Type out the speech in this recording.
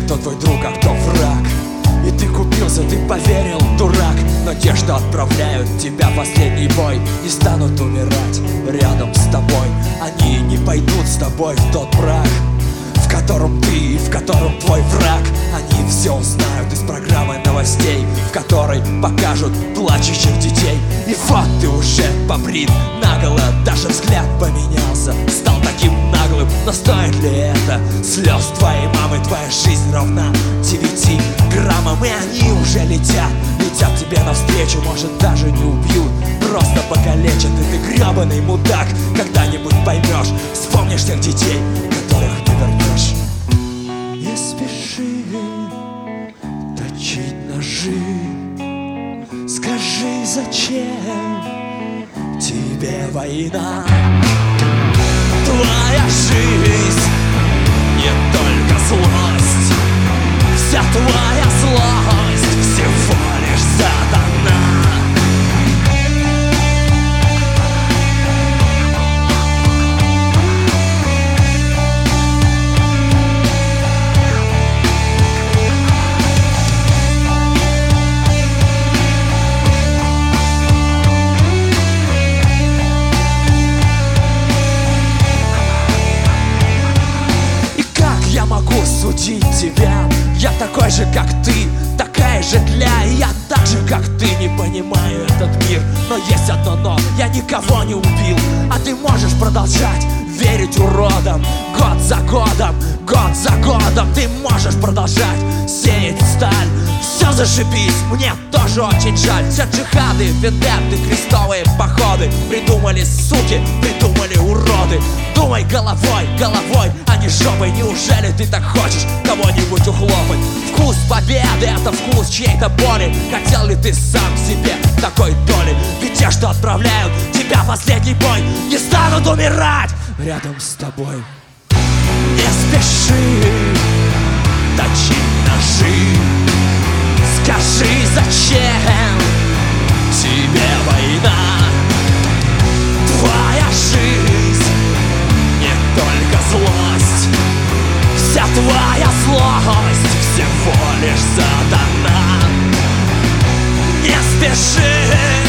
кто твой друг, а кто враг. И ты купился, ты поверил, дурак. Но те, что отправляют тебя в последний бой, не станут умирать рядом с тобой. Они не пойдут с тобой в тот брак, в котором ты и в котором твой враг. Они все узнают из программы новостей, в которой покажут плачущих детей. И вот ты уже побрит наголо, даже взгляд поменялся, стал таким наглым. Но стоит ли это слез твоей мамы? Твоя жизнь равна 9 граммам, и они уже летят тебе навстречу. Может, даже не убьют, просто покалечат. И ты гребаный мудак, когда-нибудь поймешь, вспомнишь тех детей, которых не вернешь. Не спеши точить ножи, скажи, зачем тебе война? Твоя жизнь не только злость, вся твоя злость всего лишь сатана. Судить тебя, я такой же, как ты, такая же тля. И я так же, как ты, не понимаю этот мир. Но есть одно но, я никого не убил. А ты можешь продолжать верить уродам. Год за годом, год за годом. Ты можешь продолжать сеять сталь. Все зашибись, мне тоже очень жаль. Все джихады, вендетты, крестовые походы придумали суки, придумали уроды. Думай головой, головой, а не жопой. Неужели ты так хочешь кого-нибудь ухлопать? Вкус победы — это вкус чьей-то боли. Хотел ли ты сам себе такой доли? Ведь те, что отправляют тебя в последний бой, не станут умирать рядом с тобой. Не спеши точить ножи, скажи, зачем тебе война? Твоя жизнь не только злость, вся твоя злость всего лишь сатана. Не спеши